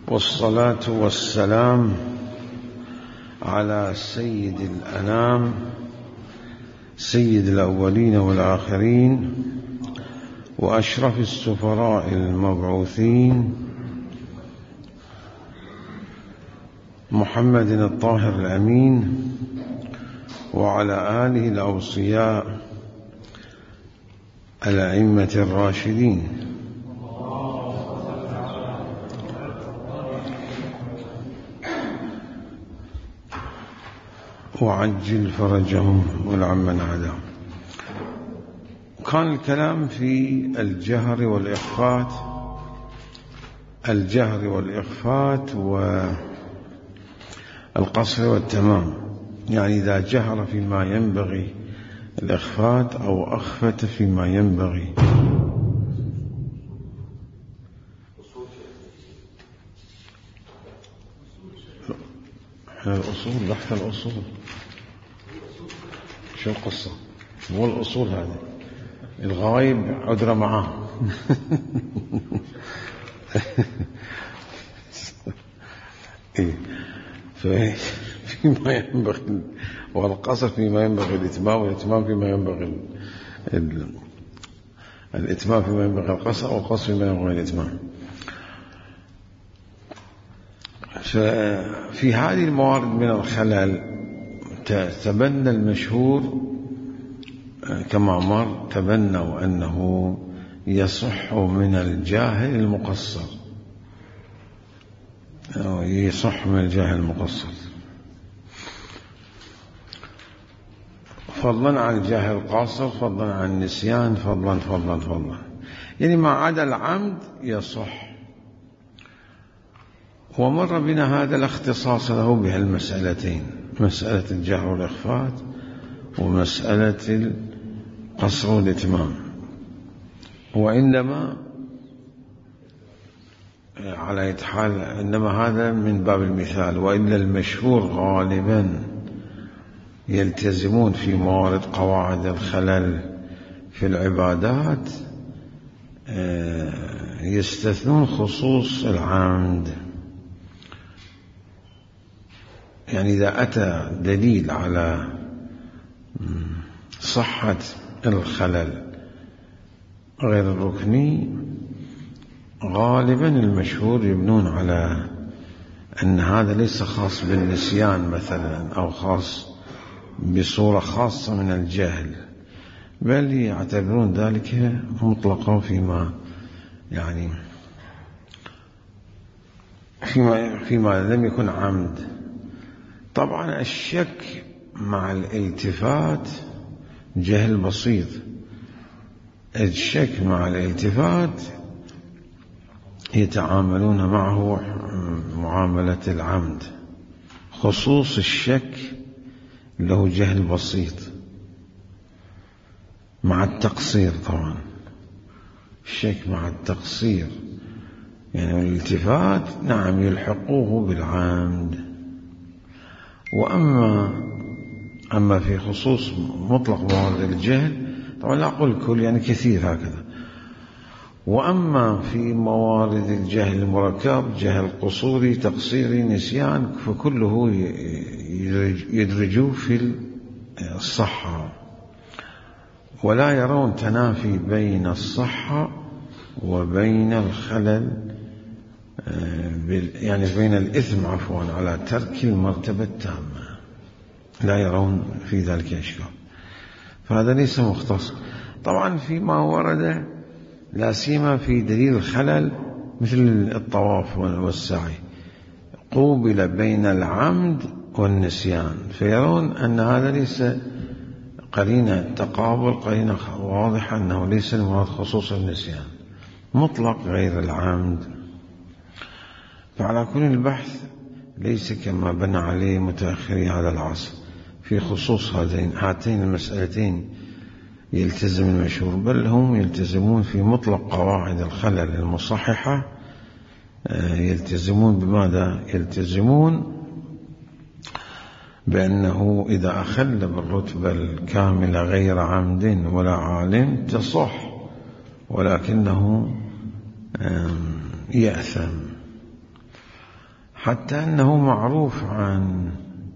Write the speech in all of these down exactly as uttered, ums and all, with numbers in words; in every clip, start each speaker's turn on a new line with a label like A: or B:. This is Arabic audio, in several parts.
A: والصلاة والسلام على سيد الأنام سيد الأولين والآخرين وأشرف السفراء المبعوثين محمد الطاهر الأمين وعلى آله الأوصياء الأئمة الراشدين وعجل فرجهم والعمن عداهم. كان الكلام في الجهر والإخفات الجهر والإخفات والقصر والتمام، يعني إذا جهر فيما ينبغي الإخفات أو أخفت فيما ينبغي. الأصول بحث الأصول شو القصة؟ مو الأصول هذه، الغايب عذرة معاه. إيه فيما ينبغي، والقصر فيما ينبغي الإتمام، والإتمام فيما ينبغي ال... الإتمام فيما ينبغي القصر، والقصر فيما ينبغي الإتمام. ففي هذه الموارد من الخلل تبنى المشهور كما مر، تبنوا أنه يصح من الجاهل المقصر، أو يصح من الجاهل المقصر فضلا عن الجاهل القاصر، فضلا عن النسيان، فضلا فضلا فضلا يعني ما عدا العمد يصح. ومر بنا هذا الاختصاص له بهالمسألتين، مسألة الجهر والإخفات ومسألة القصر والإتمام. وإنما على إتحال إنما هذا من باب المثال، وإلا المشهور غالبا يلتزمون في موارد قواعد الخلل في العبادات يستثنون خصوص العمد. يعني إذا أتى دليل على صحة الخلل غير الركني غالبا المشهور يبنون على أن هذا ليس خاص بالنسيان مثلا، أو خاص بصورة خاصة من الجهل، بل يعتبرون ذلك مطلقا فيما يعني فيما, فيما لم يكن عمد. طبعا الشك مع الالتفات جهل بسيط، الشك مع الالتفات يتعاملون معه معاملة العمد. خصوص الشك له جهل بسيط مع التقصير، طبعا الشك مع التقصير يعني الالتفات نعم يلحقوه بالعمد. وأما أما في خصوص مطلق موارد الجهل طبعا لا أقول الكل، يعني كثير هكذا. وأما في موارد الجهل المركب، جهل قصوري تقصيري نسيان، فكله يدرجوه في الصحة، ولا يرون تنافي بين الصحة وبين الخلل، يعني بين الإثم عفوا على ترك المرتبة التامة، لا يرون في ذلك أشكال. فهذا ليس مختص. طبعا فيما ورد لا سيما في دليل الخلل مثل الطواف والسعي قوبل بين العمد والنسيان، فيرون أن هذا ليس قرينة تقابل، قرينة واضحة أنه ليس المراد خصوص النسيان مطلق غير العمد. فعلى كل البحث ليس كما بنى عليه متأخري هذا العصر في خصوص هاتين هاتين المسألتين يلتزم المشهور، بل هم يلتزمون في مطلق قواعد الخلل المصححة. يلتزمون بماذا؟ يلتزمون بأنه إذا أخل بالرتبة الكاملة غير عمد ولا عالم تصح، ولكنه يأثم. حتى أنه معروف عن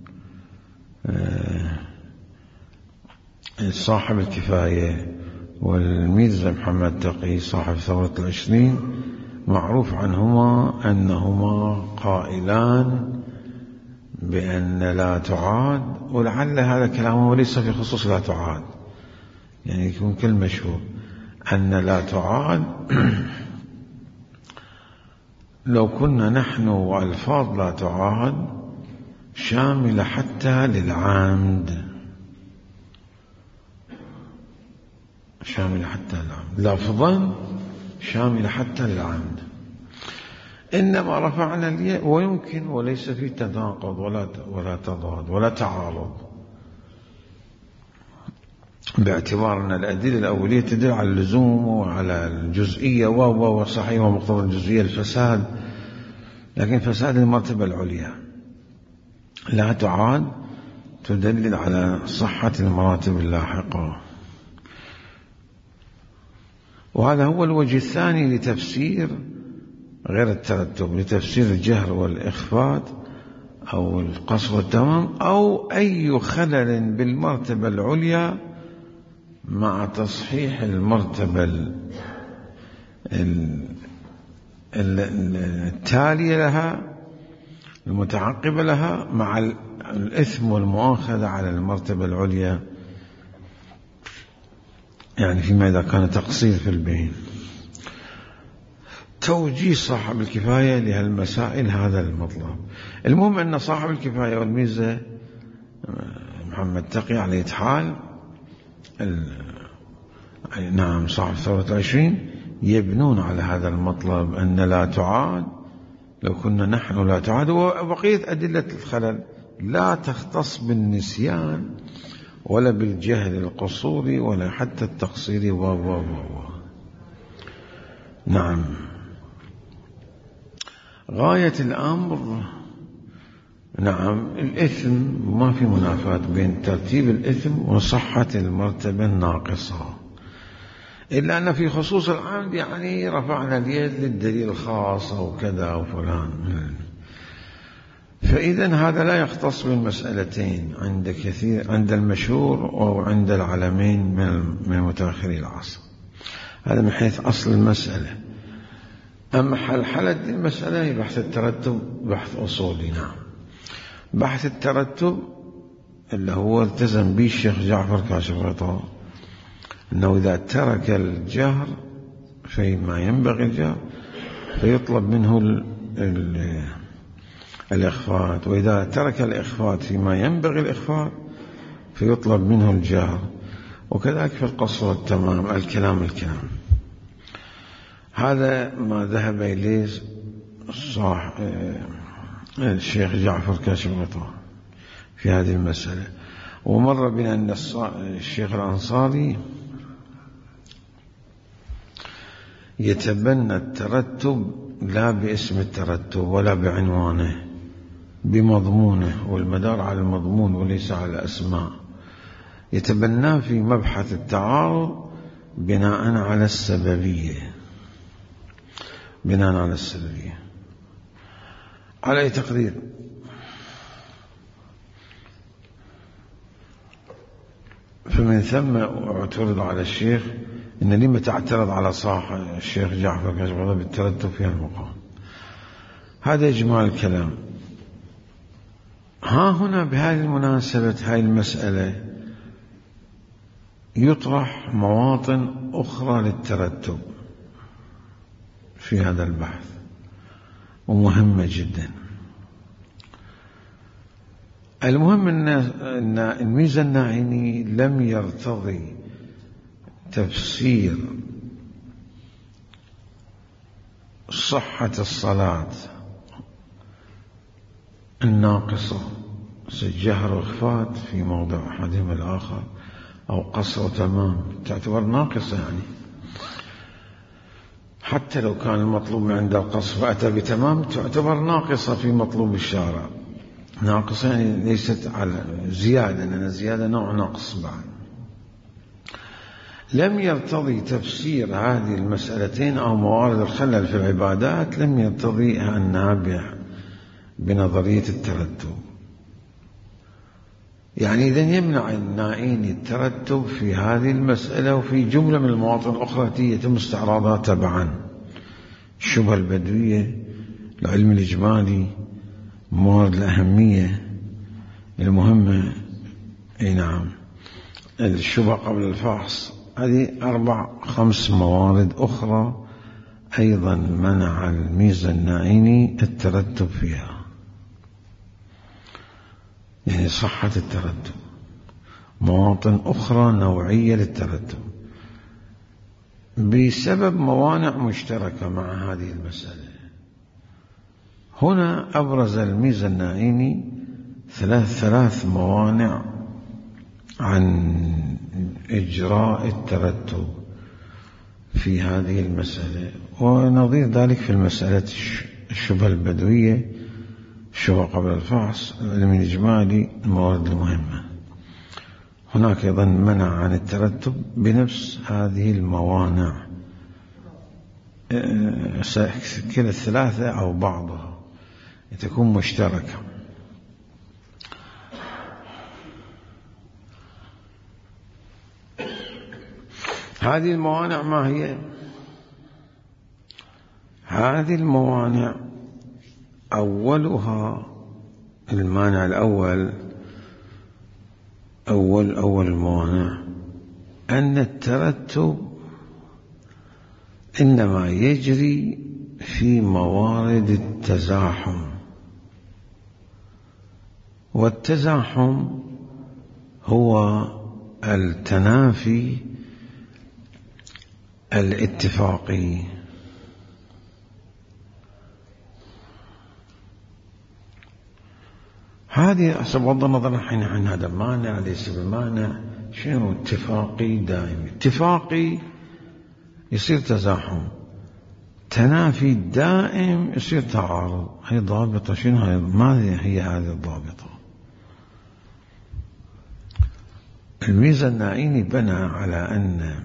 A: صاحب الكفاية والميرزا محمد تقي صاحب ثورة العشرين، معروف عنهما أنهما قائلان بأن لا تعاد، ولعل هذا كلامه ليس في خصوص لا تعاد، يعني يكون كل مشهور أن لا تعاد لو كنا نحن وألفاظ لا تعاد شاملة حتى للعامد، شاملة حتى للعامد، لفظا شاملة حتى للعامد، إنما رفعنا الياء ويمكن وليس في تناقض ولا ولا تضاد ولا تعارض، باعتبار أن الأدلة الأولية تدل على اللزوم وعلى الجزئية وهو صحيح ومقتضى الجزئية الفساد، لكن فساد المرتبة العليا لا تعاد تدلل على صحة المراتب اللاحقة. وهذا هو الوجه الثاني لتفسير غير الترتب، لتفسير الجهر والإخفات أو القصر والتمام أو أي خلل بالمرتبة العليا مع تصحيح المرتبة التالية لها المتعقبة لها مع الإثم والمؤاخذة على المرتبة العليا، يعني فيما إذا كان تقصير في البين. توجيه صاحب الكفاية لهالمسائل هذا المطلب. المهم أن صاحب الكفاية والميزة محمد تقي على حال نعم صاحب ثورة العشرين يبنون على هذا المطلب أن لا تعاد لو كنا نحن لا تعاد، وبقية أدلة الخلل لا تختص بالنسيان ولا بالجهل القصوري ولا حتى التقصير و و و نعم. غاية الأمر نعم الإثم، ما في منافاة بين ترتيب الإثم وصحة المرتبة الناقصة، إلا أن في خصوص العمد يعني رفعنا اليد للدليل الخاص أو كذا وفلان، فإذا هذا لا يختص بالمسألتين عند كثير عند المشهور أو عند العلمين من متأخري العصر. هذا من حيث أصل المسألة. أما حلحلة المسألة هي بحث الترتب، بحث أصولي. نعم بحث الترتب اللي هو التزم به الشيخ جعفر كاشف الغطاء، أنه إذا ترك الجهر فيما ينبغي الجهر فيطلب منه ال ال الإخفات، وإذا ترك الإخفات فيما ينبغي الإخفات فيطلب منه الجهر، وكذلك في القصر والتمام الكلام الكلام. هذا ما ذهب إليه صاح الشيخ جعفر كاشف الغطاء في هذه المسألة. ومر بنا أن الشيخ الأنصاري يتبنى الترتب لا باسم الترتب ولا بعنوانه، بمضمونه، والمدار على المضمون وليس على الأسماء. يتبناه في مبحث التعارض بناء على السببية، بناء على السببية. على أي تقدير فمن ثم اعترض على الشيخ إن لما تعترض على صاحب الشيخ جعفر كاشف الغطاء بالترتب في المقام. هذا إجمال الكلام. ها هنا بهذه المناسبة هذه المسألة يطرح مواطن أخرى للترتب في هذا البحث ومهمة جدا. المهم أن الميزة الناعيني لم يرتضي تفسير صحة الصلاة الناقصة سجهر وإخفات في موضع أحدهما الآخر أو قصر تمام تعتبر ناقصة، يعني حتى لو كان المطلوب عند القصر فأتى بتمام تعتبر ناقصة في مطلوب الشارع. ناقصة يعني ليست على زيادة، لأن الزيادة نوع نقص بعد. لم يرتضي تفسير هذه المسألتين أو موارد الخلل في العبادات، لم يرتضي أنها بنظرية الترتب. يعني إذن يمنع النائيني الترتب في هذه المسألة وفي جملة من المواطن الأخرى التي يتم استعراضها تبعا: الشبهة البدوية، العلم الإجمالي، موارد الأهمية المهمة، أي نعم، الشبهة قبل الفحص. هذه أربع خمس موارد أخرى أيضا منع الميزة النائيني الترتب فيها، يعني صحة الترتب. مواطن أخرى نوعية للترتب بسبب موانع مشتركة مع هذه المسألة. هنا أبرز الميزة النائيني ثلاث ثلاث موانع عن إجراء الترتب في هذه المسألة، ونظير ذلك في المسألة الشبهة البدوية، الشبهة قبل الفحص، العلم الإجمالي، الموارد المهمة. هناك أيضا منع عن الترتب بنفس هذه الموانع، كلا الثلاثة أو بعضها تكون مشتركة. هذه الموانع ما هي؟ هذه الموانع أولها، المانع الأول أول أول الموانع أن الترتب إنما يجري في موارد التزاحم، والتزاحم هو التنافي الاتفاقي. هذه بغض النظر الحين عن هذا مانع ليس بمانع، شنو اتفاقي دائمي؟ اتفاقي يصير تزاحم، تنافي دائم يصير تعارض. هي ضابطة، شنو هي؟ ماذا هي هذه الضابطة؟ الميزة النائيني بنى على أن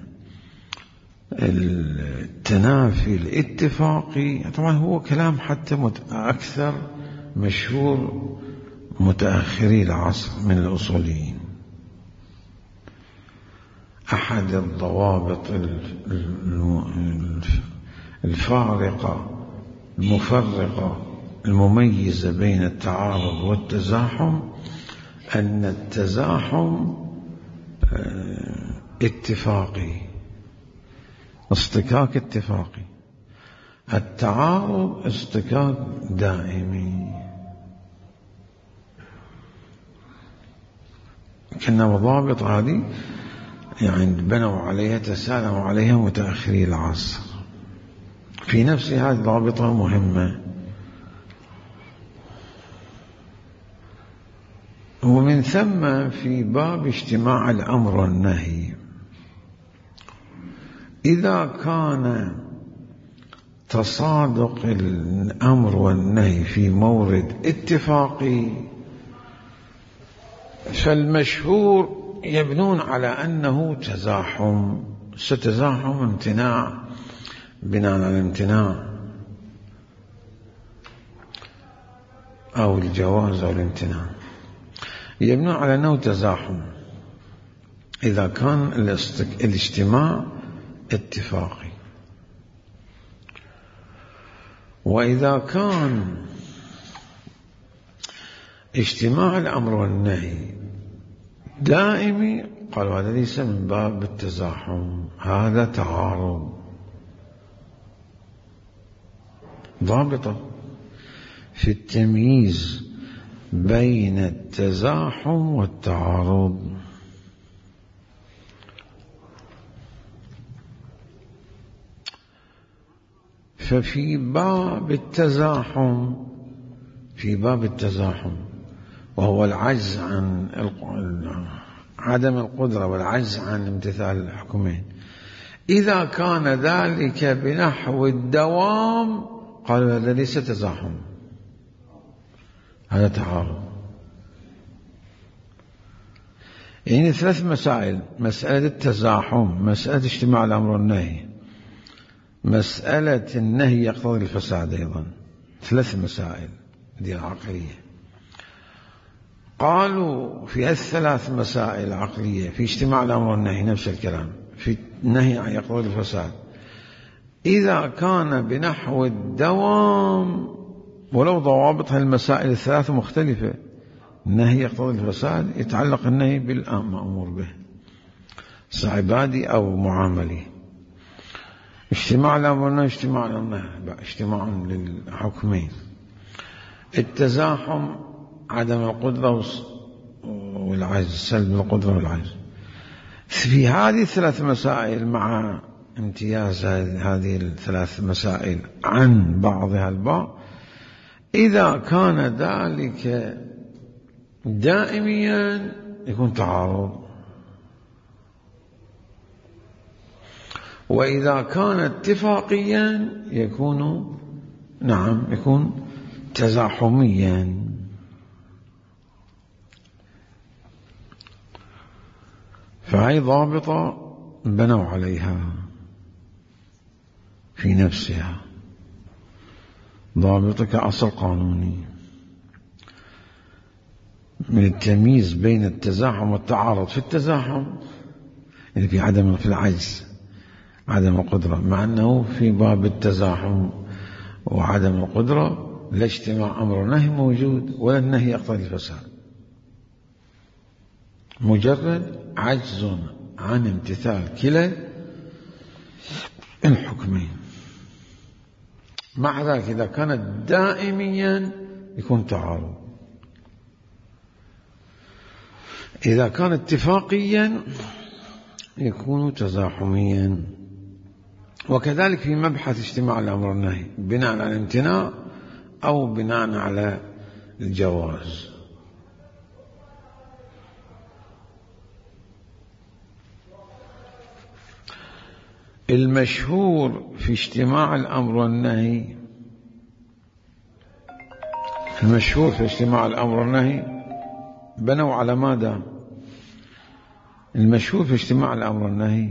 A: التنافي الاتفاقي، طبعا هو كلام حتى أكثر مشهور متأخري العصر من الأصوليين. أحد الضوابط الفارقة المفرقة المميزة بين التعارض والتزاحم أن التزاحم اتفاقي، اصطكاك اتفاقي، التعارض اصطكاك دائمي. كنا مضابط هذه يعني بنوا عليها، تسالموا عليها متأخري العصر. في نفس هذه ضابطة مهمة، ومن ثم في باب اجتماع الأمر والنهي، إذا كان تصادق الأمر والنهي في مورد اتفاقي فالمشهور يبنون على أنه تزاحم، ستزاحم امتناع، بناء على الامتناع أو الجواز أو الامتناع، يبنون على أنه تزاحم إذا كان الاجتماع اتفاقي. وإذا كان اجتماع الأمر والنهي دائمي قالوا هذا ليس من باب التزاحم، هذا تعارض. ضابطة في التمييز بين التزاحم والتعارض. ففي باب التزاحم في باب التزاحم وهو العجز عن عدم القدرة والعجز عن امتثال الحكمين، إذا كان ذلك بنحو الدوام قالوا هذا ليس تزاحم، هذا تعارض. يعني ثلاث مسائل: مسألة التزاحم، مسألة اجتماع الأمر والنهي، مسألة النهي يقتضي الفساد. أيضا ثلاث مسائل دي العقلية. قالوا في الثلاث مسائل عقلية في اجتماع الأمر والنهي نفس الكلام، في النهي عن يقتضي الفساد إذا كان بنحو الدوام ولو ضوابطها المسائل الثلاث مختلفة. النهي يقتضي الفساد يتعلق النهي بالمأمور به عبادي أو معاملي. اجتماع الأمر والنهي اجتماع النهي اجتماع للحكمين. التزاحم عدم القدرة والعجز، سلب القدرة والعجز. في هذه الثلاث مسائل مع امتياز هذه الثلاث مسائل عن بعضها البعض، إذا كان ذلك دائميا يكون تعارض، وإذا كان اتفاقيا يكون نعم يكون تزاحميا. فهي ضابطة بنوا عليها في نفسها، ضابطة كأصل قانوني من التمييز بين التزاحم والتعارض. في التزاحم يعني في عدم في العجز عدم القدرة، مع أنه في باب التزاحم وعدم القدرة لا اجتماع أمر ونهي موجود ولا النهي يقتضي الفساد، مجرد عجز عن امتثال كلا الحكمين. مع ذلك إذا كانت دائميا يكون تعارض، إذا كان اتفاقيا يكون تزاحميا. وكذلك في مبحث اجتماع الأمر والنهي بناء على الامتناع أو بناء على الجواز. المشهور في اجتماع الأمر والنهي المشهور في اجتماع الأمر والنهي بنوا على ماذا؟ المشهور في اجتماع الأمر والنهي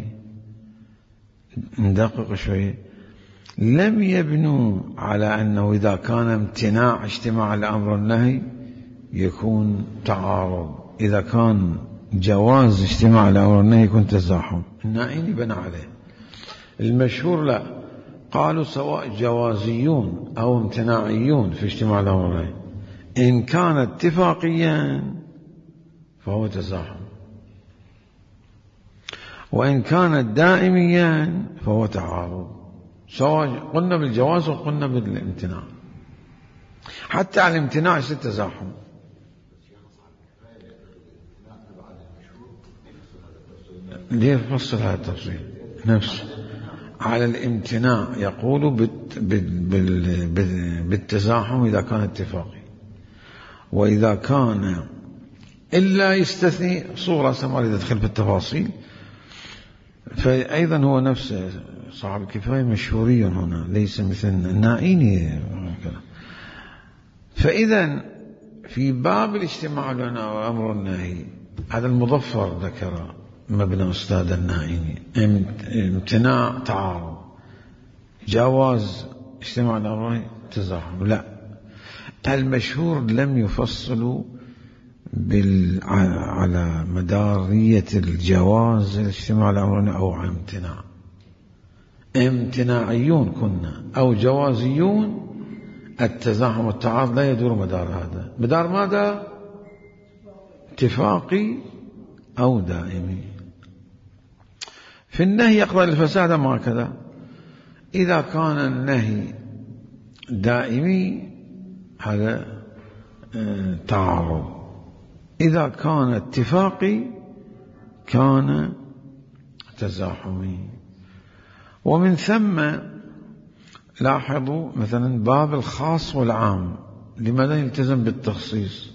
A: ندقق شوية، لم يبنوا على أنه إذا كان امتناع اجتماع الأمر والنهي يكون تعارض، إذا كان جواز اجتماع الأمر والنهي يكون تزاحم. النائين بنى عليه. المشهور لا، قالوا سواء جوازيون أو امتناعيون في اجتماع الأمر والنهي، إن كان اتفاقيا فهو تزاحم، وإن كان دائميا فهو تعارض، سواء قلنا بالجواز وقلنا بالامتناع. حتى على الامتناع يصير تزاحم. ليه يفصل هذا التفصيل نفسه؟ على الامتناع يقول بالتزاحم إذا كان اتفاقي، وإذا كان إلا يستثني صورة سمار إذا دخل في التفاصيل، فأيضا هو نفس صاحب الكفاية مشهوري هنا، ليس مثل النائين. فإذا في باب الاجتماع والأمر والنهي هذا المظفر ذكر مبنى أستاذ النائين، امتناع تعارض، جواز اجتماع الأمر والنهي تزاحم. لا، المشهور لم يفصلوا على مدارية الجواز الاجتماع الأمر أو عن امتناع. امتناعيون كنا أو جوازيون، التزاحم والتعارض لا يدور مدار هذا. مدار ماذا؟ اتفاقي أو دائمي. في النهي يقضي الفساد ما كذا، إذا كان النهي دائمي هذا تعارض، إذا كان اتفاقي كان تزاحمي. ومن ثم لاحظوا مثلا باب الخاص والعام، لماذا يلتزم بالتخصيص؟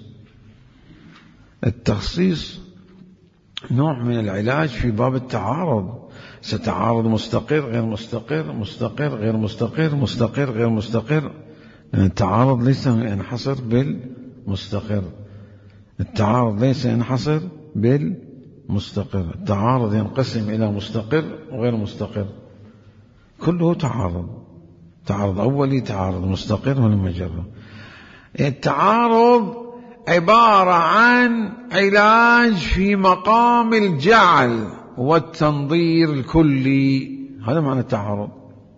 A: التخصيص نوع من العلاج في باب التعارض. ستعارض مستقر غير مستقر، مستقر غير مستقر، مستقر غير مستقر. التعارض ليس ينحصر بالمستقر، التعارض ليس ينحصر بالمستقر، التعارض ينقسم إلى مستقر وغير مستقر، كله تعارض. تعارض أولي، تعارض مستقر ولما جره. التعارض عبارة عن علاج في مقام الجعل والتنظير الكلي. هذا معنى التعارض.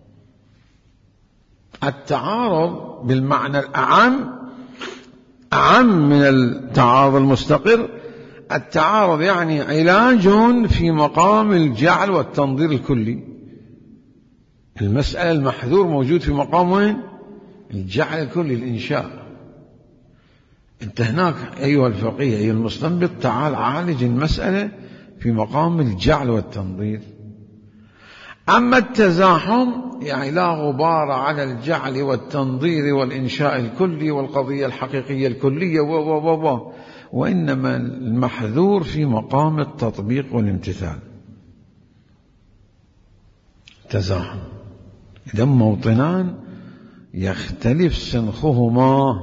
A: التعارض بالمعنى الأعم، أعم من التعارض المستقر. التعارض يعني علاج في مقام الجعل والتنظير الكلي. المسألة المحذور موجود في مقام وين؟ الجعل الكلي، الإنشاء. أنت هناك أيها الفقيه أيها المستنبط، تعال عالج المسألة في مقام الجعل والتنظير. أما التزاحم يعني لا غبار على الجعل والتنظير والإنشاء الكلي والقضية الحقيقية الكلية و و و وإنما المحذور في مقام التطبيق والامتثال. تزاحم إذا موطنان يختلف سنخهما،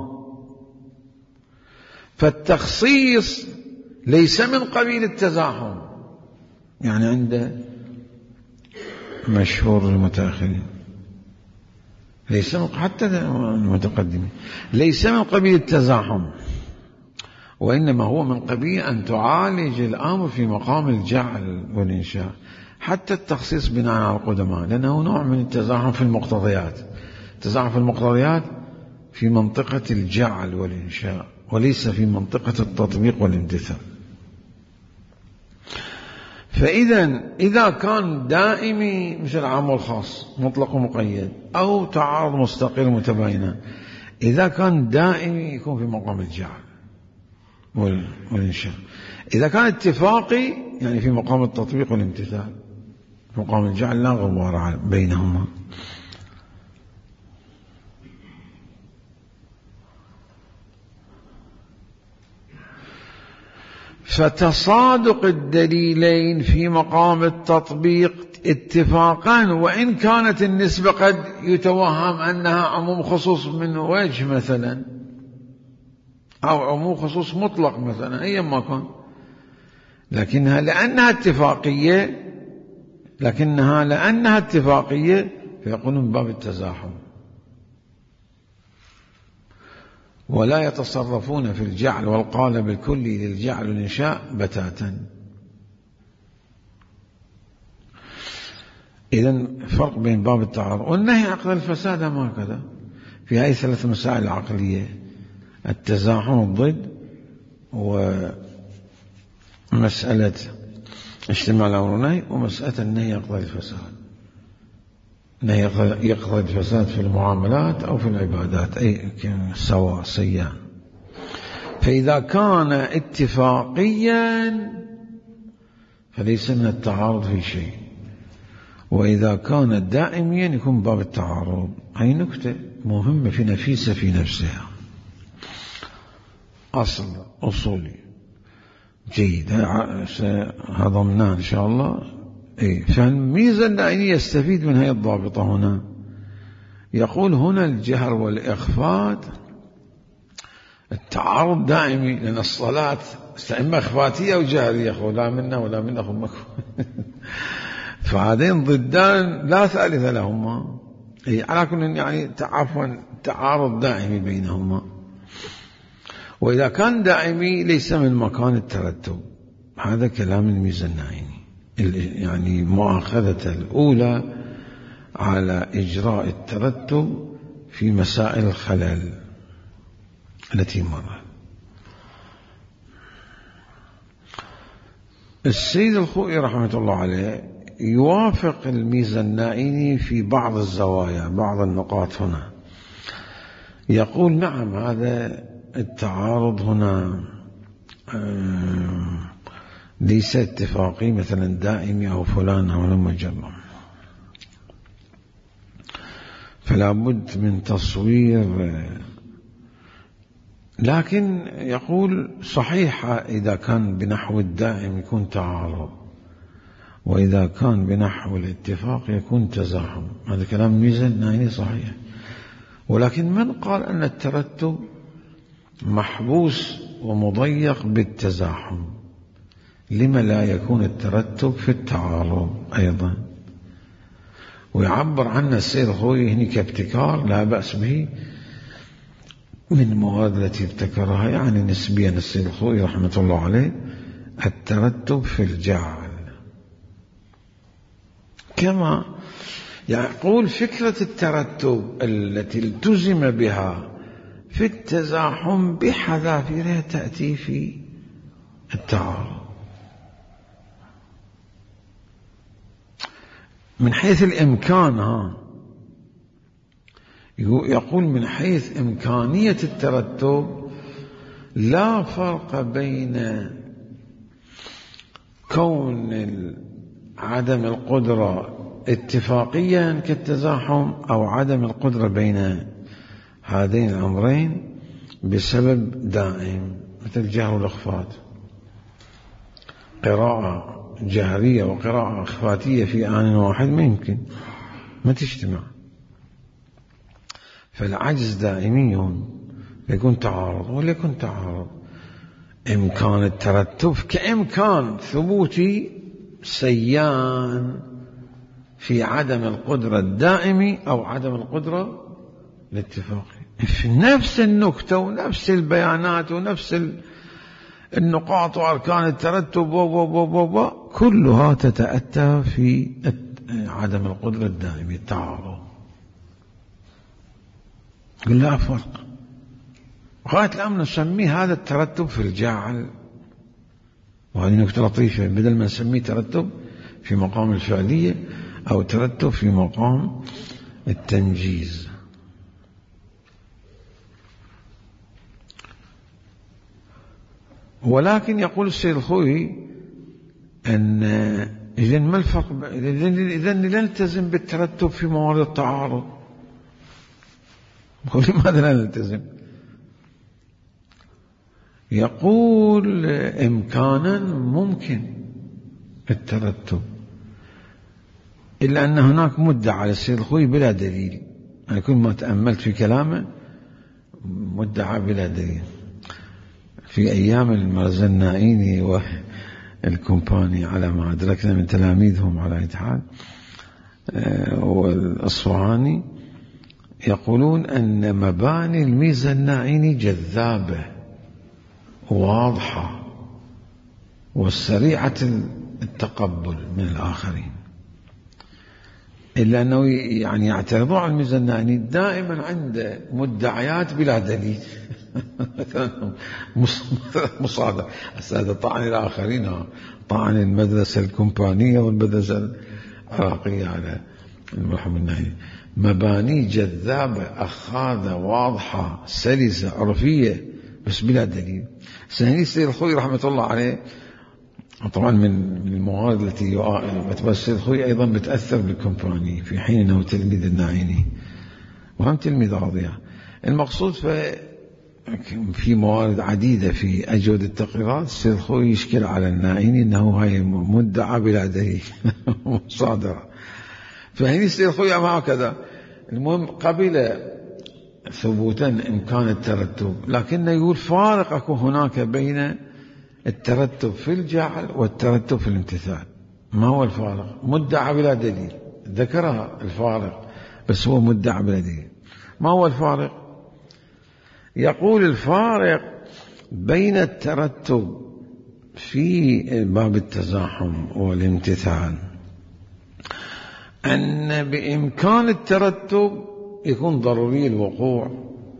A: فالتخصيص ليس من قبيل التزاحم. يعني عند مشهور المتأخرين ليس من، حتى المتقدمين، ليس من قبيل التزاحم، وإنما هو من قبيل أن تعالج الأمر في مقام الجعل والإنشاء. حتى التخصيص بناء على القدماء، لأنه نوع من التزاحم في المقتضيات. التزاحم في المقتضيات في منطقة الجعل والإنشاء، وليس في منطقة التطبيق والامتثال. فإذا إذا كان دائمي مثل عام والخاص مطلق ومقيد، أو تعارض مستقل متباينة، إذا كان دائمي يكون في مقام الجعل والإنشاء. إذا كان اتفاقي يعني في مقام التطبيق والامتثال. في مقام الجعل لا غبار بينهما. فتصادق الدليلين في مقام التطبيق اتفاقا، وإن كانت النسبة قد يتوهم أنها عموم خصوص من وجه مثلا، أو عموم خصوص مطلق مثلا، أيا ما كان، لكنها لأنها اتفاقية لكنها لأنها اتفاقية فيقولون من باب التزاحم، ولا يتصرفون في الجعل والقالب الكلي للجعل والإنشاء بتاتا. إذن فرق بين باب التعارض والنهي عقد الفساد ما كذا. في هذه ثلاث مسائل عقلية: التزاحم الضد، ومسألة اجتماع الأمر والنهي، ومسألة النهي يقضي الفساد. النهي يقضي الفساد في المعاملات أو في العبادات، أي سواء سيان. فإذا كان اتفاقيا فليس من التعارض في شيء، وإذا كان دائميا يكون باب التعارض. هذه نكتة مهمة في نفيسة في نفسها، أصل أصولي جيد هضمناه إن شاء الله. إيه، فالميزة النائية يستفيد من هذه الضابطة هنا. يقول هنا الجهر والإخفات التعارض دائمي، لأن الصلاة إما إخفاتية أو جهرية، أخو لا منا ولا منا أخو مكو فهذين ضدان لا ثالث لهما. إيه، على كل يعني عفوا تعارض دائمي بينهما. وإذا كان دائمي ليس من مكان الترتب. هذا كلام الميزة النائية، يعني مؤاخذة الأولى على إجراء الترتب في مسائل الخلل التي مرت. السيد الخوئي رحمة الله عليه يوافق الميزة النائيني في بعض الزوايا، بعض النقاط هنا. يقول نعم هذا التعارض هنا ليس اتفاقي مثلا دائمي أو فلان أو لما جرم، فلا بد من تصوير. لكن يقول صحيح إذا كان بنحو الدائم يكون تعارض، وإذا كان بنحو الاتفاق يكون تزاحم. هذا كلام ميزان نائي صحيح. ولكن من قال أن الترتب محبوس ومضيق بالتزاحم؟ لما لا يكون الترتب في التعارض أيضا؟ ويعبر عنه السيد الخوئي هنا كابتكار لا بأس به. من المواد التي ابتكرها يعني نسبيا السيد الخوئي رحمة الله عليه الترتب في الجعل، كما يقول فكرة الترتب التي التزم بها في التزاحم بحذافيرها تأتي في التعارض. من حيث الإمكان ها يقول من حيث إمكانية الترتب لا فرق بين كون عدم القدرة اتفاقيا كالتزاحم أو عدم القدرة بين هذين الأمرين بسبب دائم، مثل جهر والإخفات، قراءة جهرية وقراءة إخفاتية في آن واحد ما يمكن، ما تجتمع، فالعجز دائمي يكون تعارض ولا يكون تعارض. إمكان الترتب كإمكان ثبوتي سيان في عدم القدرة الدائمي أو عدم القدرة الاتفاقي، في نفس النكتة ونفس البيانات ونفس النقاط وأركان الترتب كلها تتأتى في عدم القدرة الدائمي التعارض. قل لا فرق، غاية الأمر نسميه هذا الترتب في الجعل، وهذه نكتة لطيفة، بدل ما نسميه ترتب في مقام الفعلية أو ترتب في مقام التنجيز. ولكن يقول السيد الخوئي أن إذن ما الفرق، إذن نلتزم بالترتب في موارد التعارض. لماذا لا نلتزم؟ يقول إمكانا ممكن الترتب، إلا أن هناك مدة على السيد الخوئي بلا دليل. أنا كل ما تأملت في كلامه مدعى بلا دليل. في أيام المرزا النائيني والكومباني على ما أدركنا من تلاميذهم على إتحاد والأصفهاني يقولون أن مباني الميزة النائيني جذابة واضحة وسريعة التقبل من الآخرين، إلا أنه يعني يعترضون على الميزة النائيني دائما عنده مدعيات بلا دليل مصادر. هذا طعن الآخرين، طعن المدرسة الكومبانية والمدرسة العراقية على المرحوم النائيني. مباني جذابة أخاذة واضحة سلسة عرفية بس بلا دليل. سهني السيد الخوئي رحمة الله عليه طبعا من الموارد التي متبع السيد الخوئي أيضا بتأثر بالكومباني في حين أنه تلميذ النائيني وهم تلميذ رضيع. المقصود في موارد عديدة في أجودة التقريرات السيد الخوئي يشكل على النائيني أنه هاي مدعى بلا دليل مصادرة. فهني السيد الخوئي معه كذا. المهم قبل ثبوتا إمكان الترتب، لكنه يقول فارق أكو هناك بين الترتب في الجعل والترتب في الامتثال. ما هو الفارق؟ مدعى بلا دليل، ذكرها الفارق بس هو مدعى بلا دليل. ما هو الفارق؟ يقول الفارق بين الترتب في باب التزاحم والامتثال أن بإمكان الترتب يكون ضروري الوقوع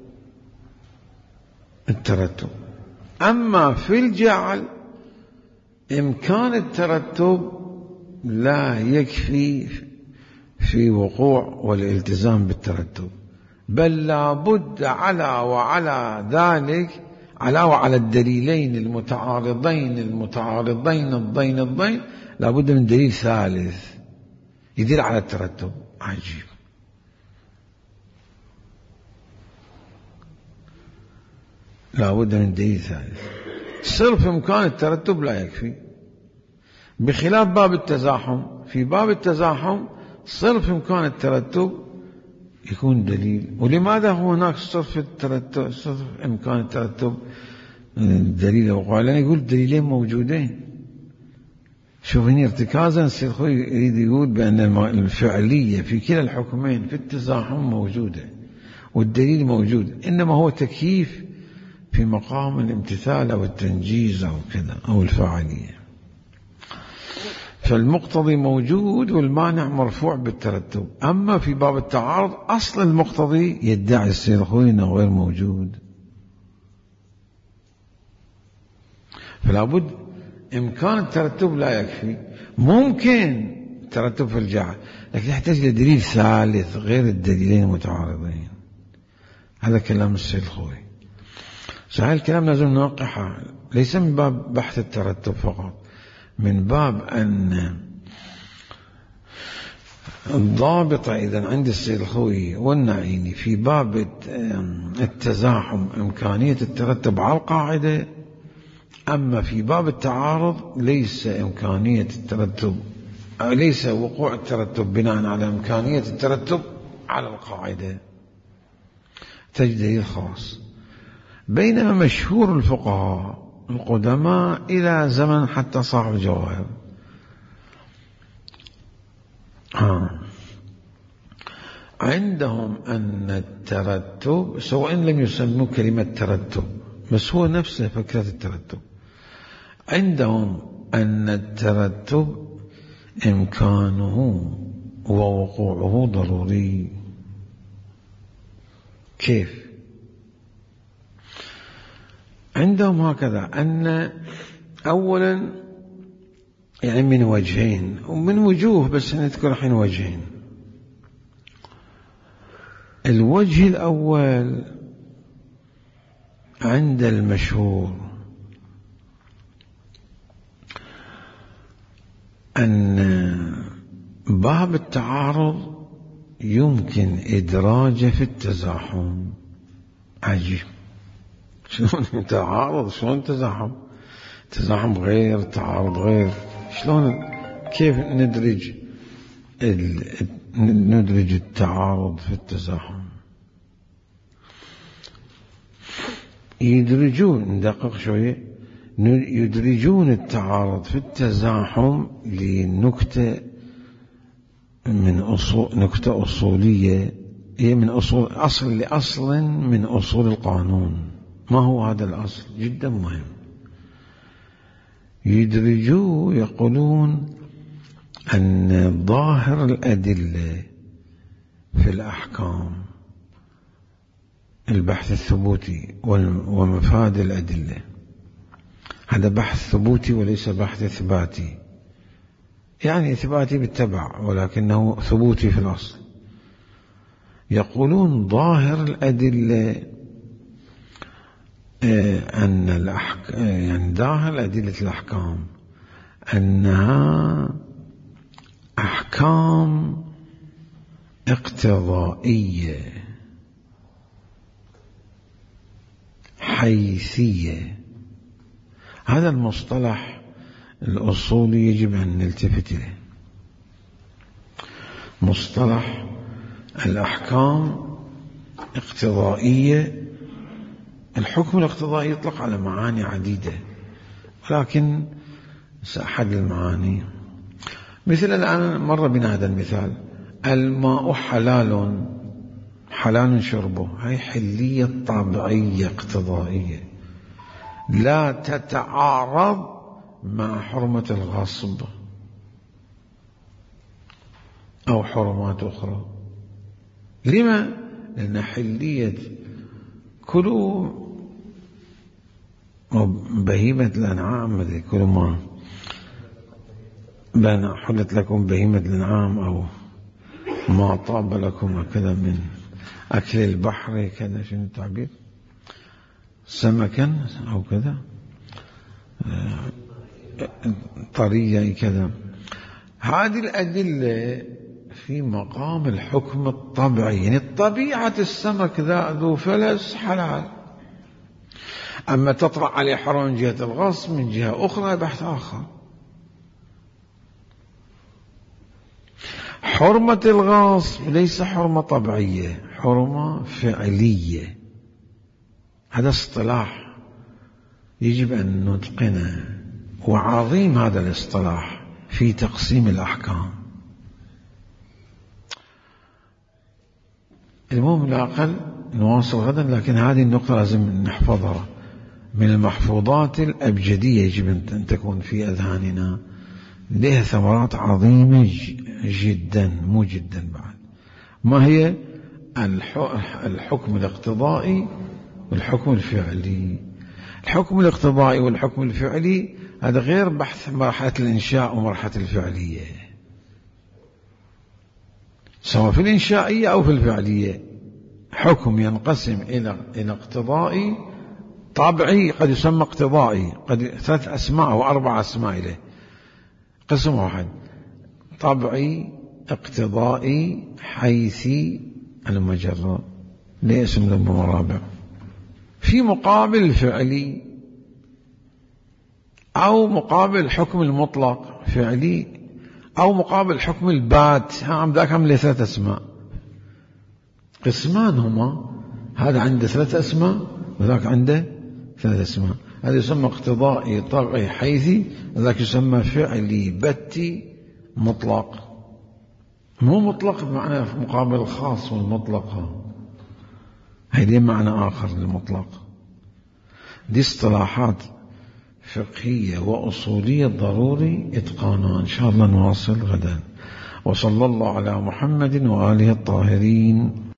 A: الترتب، أما في الجعل إمكان الترتب لا يكفي في وقوع والالتزام بالترتب، بل لا بد على وعلى ذلك على وعلى الدليلين المتعارضين المتعارضين الضين الضين لا بد من دليل ثالث يدل على الترتب. عجيب. لا بد من دليل ثالث. صرف إمكان الترتب لا يكفي، بخلاف باب التزاحم. في باب التزاحم صرف إمكان الترتب يكون دليل. ولماذا هو هناك صرف الترتب صرف إمكان الترتب دليل وقوع؟ لأن يقول دليلين موجودين. شوف هنا ارتكازا السيد الخوئي يريد يقول بأن الفعلية في كلا الحكمين في التزاحم موجودة، والدليل موجود، إنما هو تكييف في مقام الامتثال أو التنجيز أو كذا أو الفاعلية. فالمقتضي موجود والمانع مرفوع بالترتب. أما في باب التعارض أصل المقتضي يدعي السيد الخوئي أنه غير موجود، فلا بد إمكان الترتب لا يكفي. ممكن الترتب في الجعل، لكن يحتاج لدليل ثالث غير الدليلين المتعارضين. هذا كلام السيد الخوئي. صحيح الكلام لازم نوقعه، ليس من باب بحث الترتب فقط، من باب أن الضابط إذن عند السيد الخوئي والنعيني في باب التزاحم إمكانية الترتب على القاعدة، أما في باب التعارض ليس إمكانية الترتب، ليس وقوع الترتب بناء على إمكانية الترتب على القاعدة، تجديد خاص. بينما مشهور الفقهاء القدماء إلى زمن حتى صاحب الجواهر ها عندهم أن الترتب، سواء لم يسموا كلمة ترتب بس هو نفسه فكرة الترتب، عندهم أن الترتب إمكانه ووقوعه ضروري. كيف؟ عندهم هكذا، أن أولا يعني من وجهين ومن وجوه، بس نذكر الحين وجهين. الوجه الأول عند المشهور أن باب التعارض يمكن إدراجه في التزاحم. عجيب، شلون تعارض شلون تزاحم؟ تزاحم غير، تعارض غير، شلون كيف ندرج ندرج التعارض في التزاحم؟ يدرجون، ندقق شوية، يدرجون التعارض في التزاحم لنكتة من أصول، نكتة أصولية هي من أصول أصل لأصل من أصول القانون. ما هو هذا الأصل؟ جدا مهم. يدرجوا يقولون أن ظاهر الأدلة في الأحكام البحث الثبوتي ومفاد الأدلة، هذا بحث ثبوتي وليس بحث إثباتي، يعني إثباتي بالتبع ولكنه ثبوتي في الأصل. يقولون ظاهر الأدلة أن الأحكام، يعني ظاهر أدلة الأحكام أنها أحكام اقتضائية حيثية. هذا المصطلح الأصولي يجب أن نلتفت إليه. مصطلح الأحكام اقتضائية، الحكم الاقتضائي يطلق على معاني عديدة، ولكن سأحد المعاني. مثل الآن مر بنا هذا المثال، الماء حلال، حلال شربه، هي حلية طبيعية اقتضائية لا تتعارض مع حرمة الغصب أو حرمات أخرى. لما؟ لأن حلية كلوا بهيمة الأنعام، كلوا ما بان حلت لكم بهيمة الأنعام أو ما طاب لكم كذا من أكل البحر، كذا شنو التعبير، سمكا أو كذا طرية كذا. هذه الأدلة في مقام الحكم الطبيعي، يعني طبيعة السمك ذا ذو فلس حلال، أما تطرأ عليه حرام من جهة الغصب من جهة أخرى بحث آخر. حرمة الغصب ليس حرمة طبيعية، حرمة فعلية. هذا اصطلاح يجب أن نتقنه، وعظيم هذا الاصطلاح في تقسيم الأحكام. المهم الأقل نواصل غدا، لكن هذه النقطة لازم نحفظها من المحفوظات الأبجدية، يجب أن تكون في أذهاننا، لها ثمرات عظيمة جدا، مو جدا بعد. ما هي؟ الحكم الاقتضائي والحكم الفعلي. الحكم الاقتضائي والحكم الفعلي هذا غير بحث مرحلة الإنشاء ومرحلة الفعلية، سواء في الإنشائية أو في الفعلية. حكم ينقسم إلى إلى اقتضائي طبعي، قد يسمى اقتضائي، قد ثلاث أسماء أو أربع أسماء له، قسم واحد: طبعي، اقتضائي، حيثي، المجرد، ليس من مرابع. في مقابل الفعلي أو مقابل الحكم المطلق فعلي أو مقابل الحكم البات، هم ذاك هم له ثلاث أسماء، قسمان هما، هذا عنده ثلاث أسماء وذاك عنده ثلاث أسماء. هذا يسمى اقتضائي، طبعي، حيثي، وذاك يسمى فعلي، بتي، مطلق. مو مطلق بمعنى مقابل الخاص والمطلق، هذه معنى آخر للمطلق. دي اصطلاحات فقهية وأصولية ضروري إتقانها. إن شاء الله نواصل غدا. وصلى الله على محمد وآله الطاهرين.